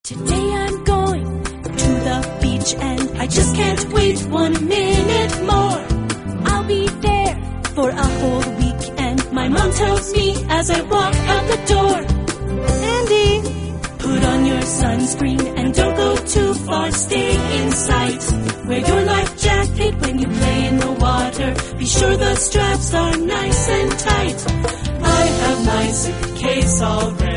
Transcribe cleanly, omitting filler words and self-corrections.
Today I'm going to the beach and I just can't wait 1 minute more. I'll be there for a whole week and my mom tells me as I walk out the door, Andy, put on your sunscreen and don't go too far, stay in sight. Wear your life jacket when you play in the water. Be sure the straps are nice and tight. I have my suitcase all ready.